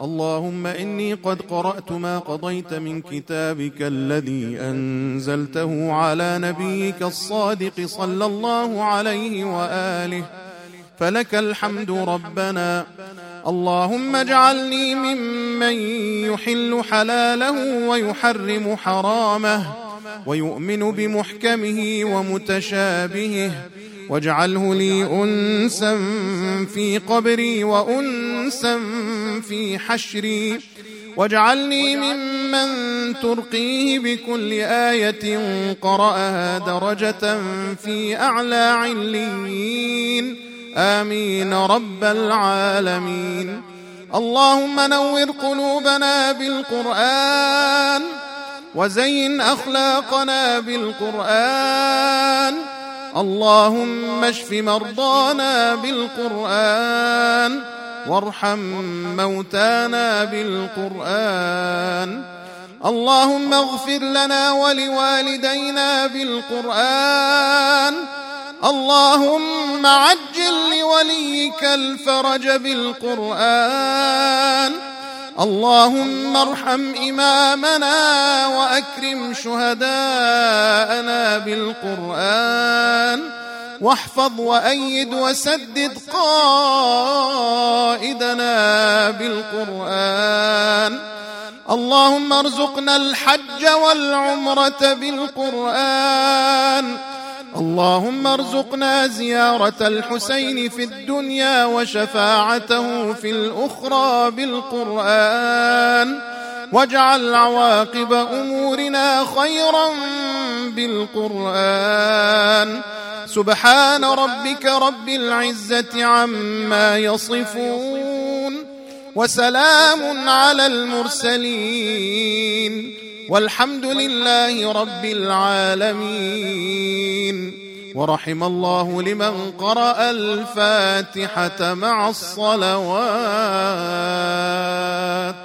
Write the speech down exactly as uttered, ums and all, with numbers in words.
اللهم إني قد قرأت ما قضيت من كتابك الذي أنزلته على نبيك الصادق صلى الله عليه وآله، فلك الحمد ربنا. اللهم اجعلني ممن يحل حلاله ويحرم حرامه ويؤمن بمحكمه ومتشابهه، واجعله لي أنسا في قبري وأنسا في حشري، واجعلني ممن ترقيه بكل آية قرأها درجة في أعلى عليين، آمين رب العالمين. اللهم نور قلوبنا بالقرآن، وزين أخلاقنا بالقرآن. اللهم اشف مرضانا بالقرآن، وارحم موتانا بالقرآن. اللهم اغفر لنا ولوالدينا بالقرآن. اللهم عجل لوليك الفرج بالقرآن. اللهم ارحم إمامنا وأكرم شهداءنا بالقرآن، واحفظ وأيد وسدد قائدنا بالقرآن. اللهم ارزقنا الحج والعمرة بالقرآن. اللهم ارزقنا زيارة الحسين في الدنيا وشفاعته في الأخرى بالقرآن، واجعل عواقب أمورنا خيرا بالقرآن. سبحان ربك رب العزة عما يصفون، وسلام على المرسلين، والحمد لله رب العالمين. ورحم الله لمن قرأ الفاتحة مع الصلوات.